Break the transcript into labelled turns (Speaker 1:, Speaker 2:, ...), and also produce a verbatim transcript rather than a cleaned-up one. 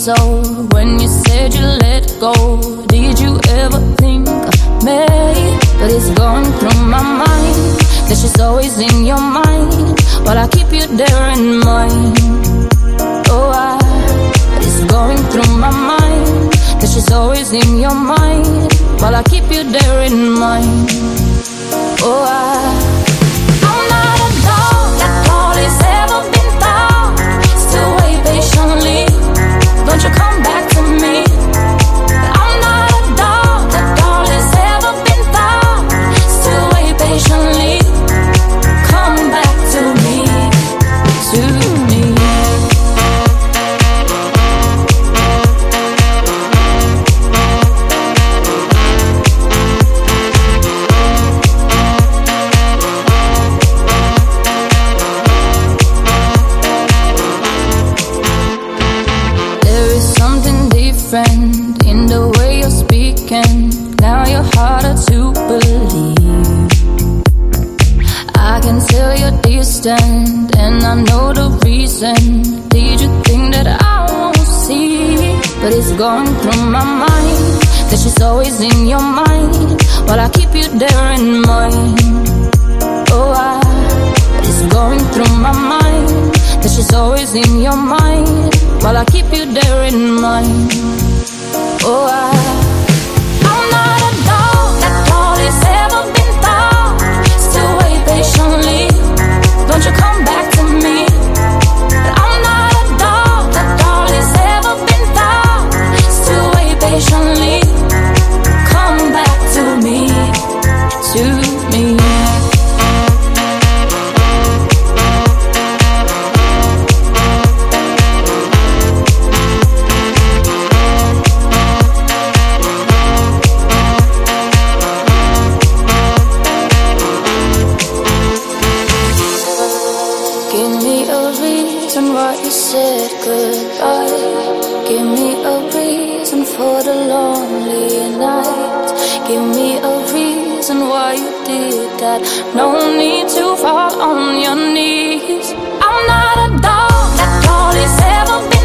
Speaker 1: so when you said you let go. Did you ever think of me? But it's going through my mind that she's always in your mind, while I keep you there in mind. Oh, I, it's going through my mind that she's always in your mind, while I keep you there in mind. Oh, I, I'm not a dog that all has ever been thought. Still wait patiently, don't you come back to me. I'm not a dog that all has ever been thought. Still wait patiently, come back to me, to me. In the way you're speaking, now you're harder to believe. I can tell you're distant, and I know the reason. Did you think that I won't see? But it's going through my mind that she's always in your mind, while I keep you there in mind. Oh, I, it's going through my mind that she's always in your mind, while I keep you there in mind. Oh, I, I'm not a dog that all has ever been thought. Still wait patiently, don't you come back to me. I'm not a dog that all has ever been thought. Still wait patiently, come back to me, to me. Said goodbye. Give me a reason for the lonely night. Give me a reason why you did that. No need to fall on your knees. I'm not a dog that all has ever been.